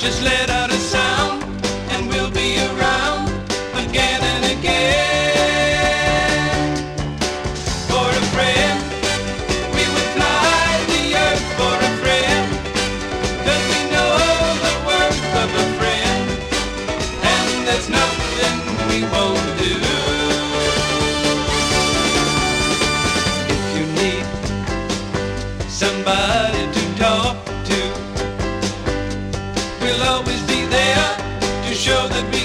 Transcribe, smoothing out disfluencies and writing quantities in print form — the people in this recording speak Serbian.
Just let out a sound and we'll be around again and again. For a friend, we would fly the earth for a friend, 'cause we know the worth of a friend, and there's nothing we won't do. If you need somebody to talk to, we'll always be there to show that we